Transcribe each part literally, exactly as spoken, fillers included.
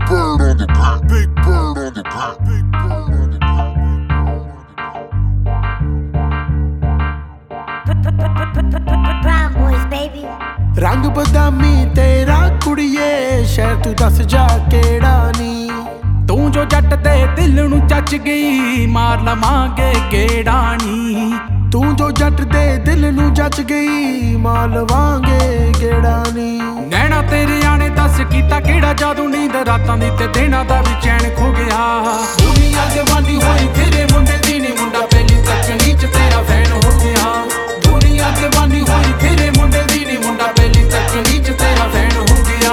bird on the beat. Big bird on the beat. Big bird on the beat. Brown boys, baby. रंग बदामी तेरा कुड़िए शहर तू दस जा केड़ा नी तू जो जट दे दिल नू चच गई मार लवांगे गेड़ा नी तू जो जट दे दिल नू जच गई मार लवांगे गेड़ा नी नैना तेरे आने दस कीता केड़ा जादू नींद रातां दी ते दिनां दा भी चैन खो गया दुनिया दीवानी होई तेरे मुंडे दी नी मुंडा पहली तक नीच तेरा फैन हो गया दुनिया दीवानी होई तेरे मुंडे दी नी मुंडा पहली तक नीच तेरा फैन हो गया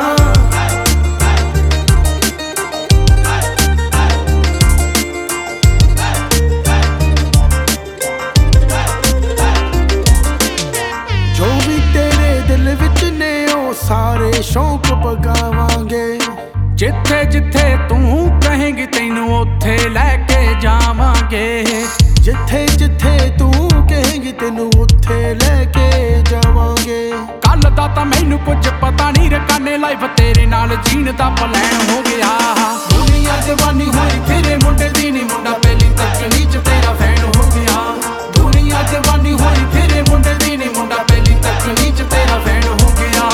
जो भी तेरे दिल विच ने ओ सारे शौक पगावांगे जिथे जिथे तू कहेंगी तैनू ओथे लैके जावांगे जिथे जिथे तू कहेंगी तेनू उत्थे लेके जावांगे कल दा तां मैनू कुछ पता नहीं रकाने लाइफ तेरे नाल जीण दा प्लान हो गया दुनिया दीवानी होई तेरे मुंडे दी नी मुंडा पहली तक नीच तेरा फैन हो गया दुनिया दीवानी होई तेरे मुंडे दी नी मुंडा पहली तक नीच तेरा फैन हो गया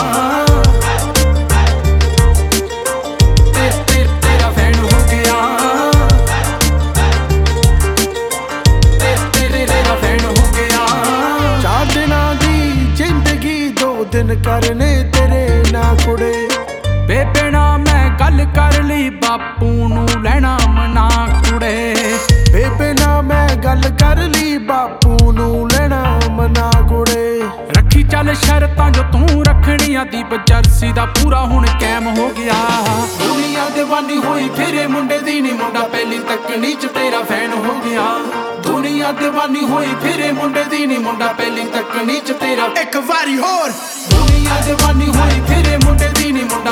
ते, ते, तेरा फैन हो गया ते, तेरे तेरा फैन हो गया चार दिनां दी जिंदगी दो दिन करने तेरे ना कुड़े बेबे ना मैं गल कर ली बापू नू लेना मना कुड़े बेबे ना मैं गल कर ली बापू नू लेना मना कुड़े रखी चल शरतां जो तू रखनियां दीप जर्सी दा पूरा हुण कैम हो गया दुनिया दीवानी होई फिरे मुंडे दी नी मुंडा पहली तक नीच तेरा फैन हो गया दुनिया दीवानी होई फिरे मुंडे दी नी मुंडा पहली तक नीच तेरा एक वारी होर दुनिया दीवानी होई फिरे मुंडे दी नी मुंडा